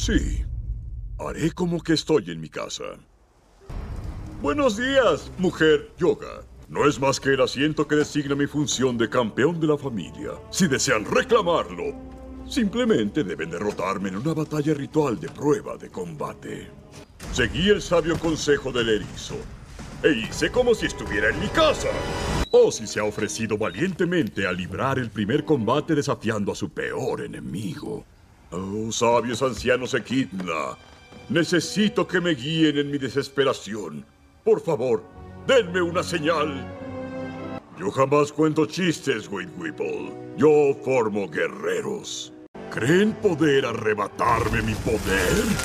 Sí, haré como que estoy en mi casa. Buenos días, mujer yoga. No es más que el asiento que designa mi función de campeón de la familia. Si desean reclamarlo, simplemente deben derrotarme en una batalla ritual de prueba de combate. Seguí el sabio consejo del erizo e hice como si estuviera en mi casa. Ozzy se ha ofrecido valientemente a librar el primer combate desafiando a su peor enemigo. Oh, sabios ancianos Equidna, necesito que me guíen en mi desesperación. Por favor, denme una señal. Yo jamás cuento chistes, Wade Whipple. Yo formo guerreros. ¿Creen poder arrebatarme mi poder?